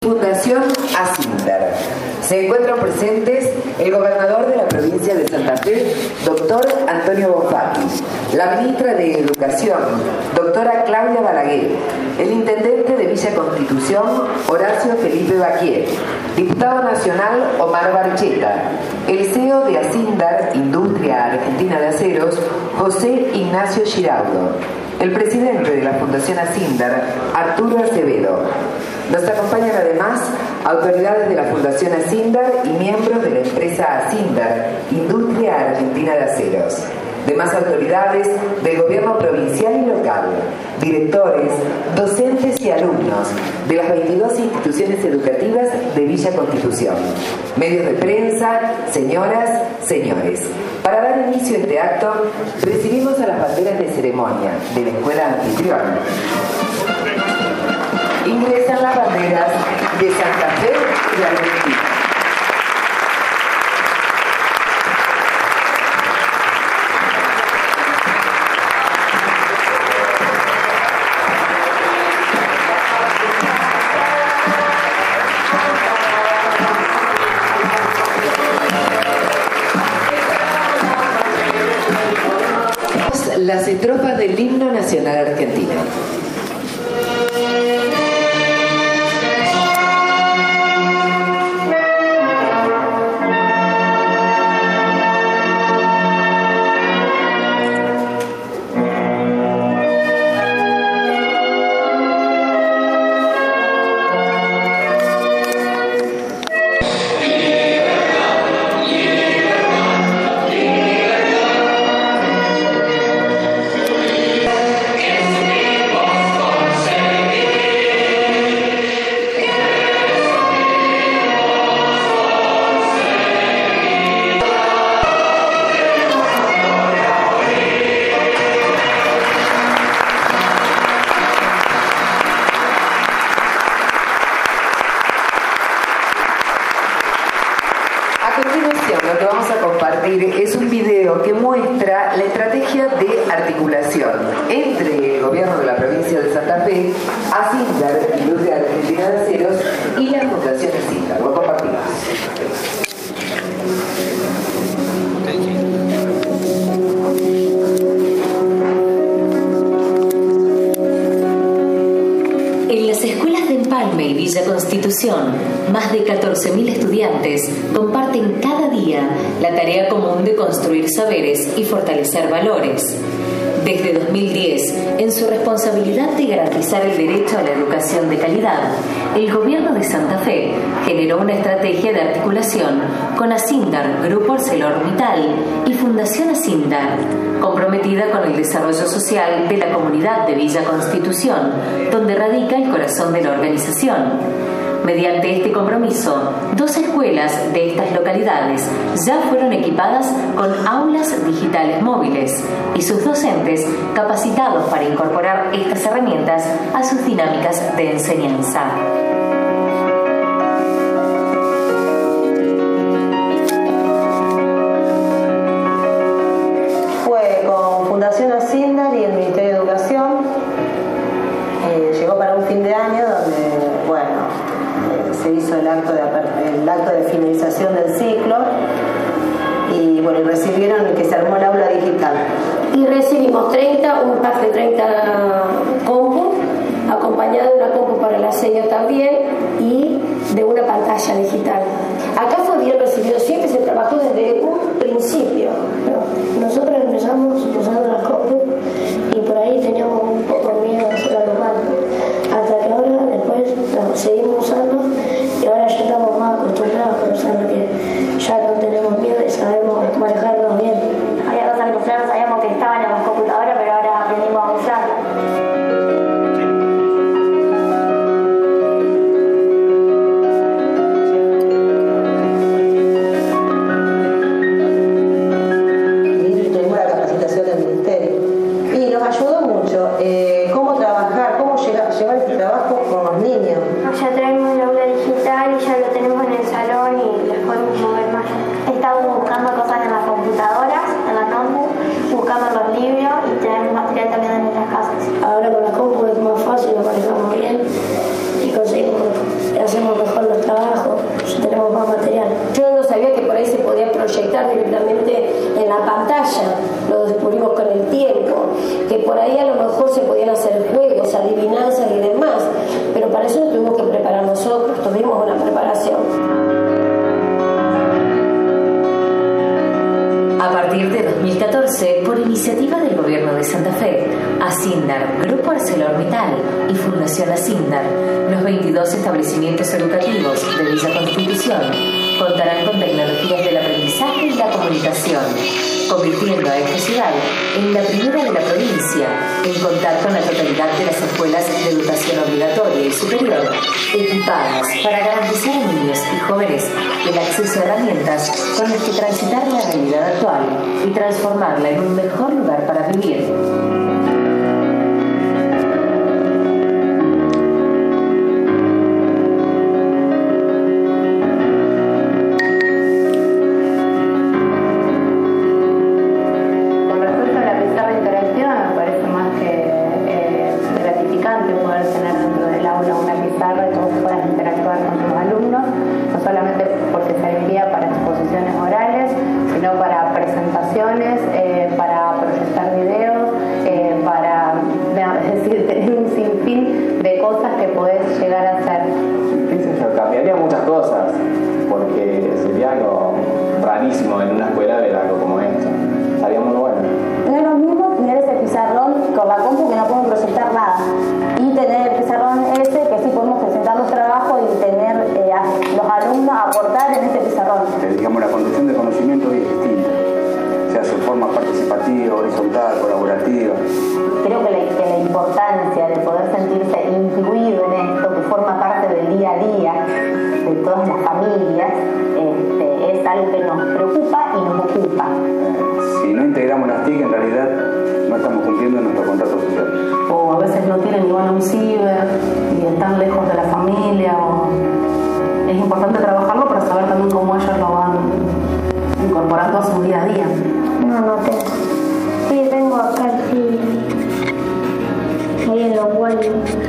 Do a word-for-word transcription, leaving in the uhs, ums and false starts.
Fundación Asindar. Se encuentran presentes el gobernador de la provincia de Santa Fe, doctor Antonio Bonfatti, la ministra de Educación, doctora Claudia Balaguer, el intendente de Villa Constitución, Horacio Felipe Baquier, diputado nacional Omar Barcheta, el C E O de Asindar, Industria Argentina de Aceros, José Ignacio Giraudo, el presidente de la Fundación Asindar, Arturo Acevedo. Nos acompañan además autoridades de la Fundación Asindar y miembros de la empresa Asindar, Industria Argentina de Aceros. Demás autoridades del gobierno provincial y local, directores, docentes y alumnos de las veintidós instituciones educativas de Villa Constitución, medios de prensa, señoras, señores. Para dar inicio a este acto, recibimos a las banderas de ceremonia de la Escuela Anfitrión. Ingresan las banderas de Santa Fe y de Argentina. Las estrofas del himno nacional argentino. Lo que vamos a compartir es un video que muestra la estrategia de articulación entre el gobierno de la provincia de Santa Fe, Asindar, Industria Argentina de Aceros, y la Fundación Asindar. Lo compartimos. En las escuelas de Empalme y Villa Constitución, más de catorce mil estudiantes comparten cada día la tarea común de construir saberes y fortalecer valores. Desde dos mil diez, en su responsabilidad de garantizar el derecho a la educación de calidad, el gobierno de Santa Fe generó una estrategia de articulación con Asindar, Grupo ArcelorMittal y Fundación Asindar, comprometida con el desarrollo social de la comunidad de Villa Constitución, donde radica el corazón de la organización. Mediante este compromiso, dos escuelas de estas localidades ya fueron equipadas con aulas digitales móviles y sus docentes capacitados para incorporar estas herramientas a sus dinámicas de enseñanza. Fue con Fundación Asindar y el Ministerio de Educación. Eh, llegó para un fin de año donde, bueno, se hizo el acto de el acto de finalización del ciclo y bueno, recibieron que se armó el aula digital. Y recibimos treinta, un pack de treinta compus, acompañado de una compu para la seño también y de una pantalla digital. Acá fue bien recibido, siempre se trabajó desde un principio, ¿no? Nosotros empezamos usando las compus y por ahí teníamos un poco miedo de hacer algo mal, hasta que ahora después no, seguimos usando y ahora ya estamos más acostumbrados, pensando que ya no tenemos miedo y sabemos manejarnos bien. Había dos años claros, sabíamos que estaban en las computadoras, pero ahora aprendimos a usarlas. Ya tenemos el aula digital y ya lo tenemos en el salón y les podemos mover más. Estamos buscando cosas en la computadora nosotros tuvimos una preparación. A partir de dos mil catorce, por iniciativa del Gobierno de Santa Fe, Asindar, Grupo ArcelorMittal y Fundación Asindar, los veintidós establecimientos educativos de Villa Constitución contarán con tecnologías del aprendizaje y la comunicación, convirtiendo a esta ciudad en la primera de la provincia en contar con la totalidad de las escuelas de educación obligatoria y superior equipadas para garantizar a niños y jóvenes el acceso a herramientas con las que transitar la realidad actual y transformarla en un mejor lugar para vivir. Sí, tengo acá, sí. Ahí en los walls.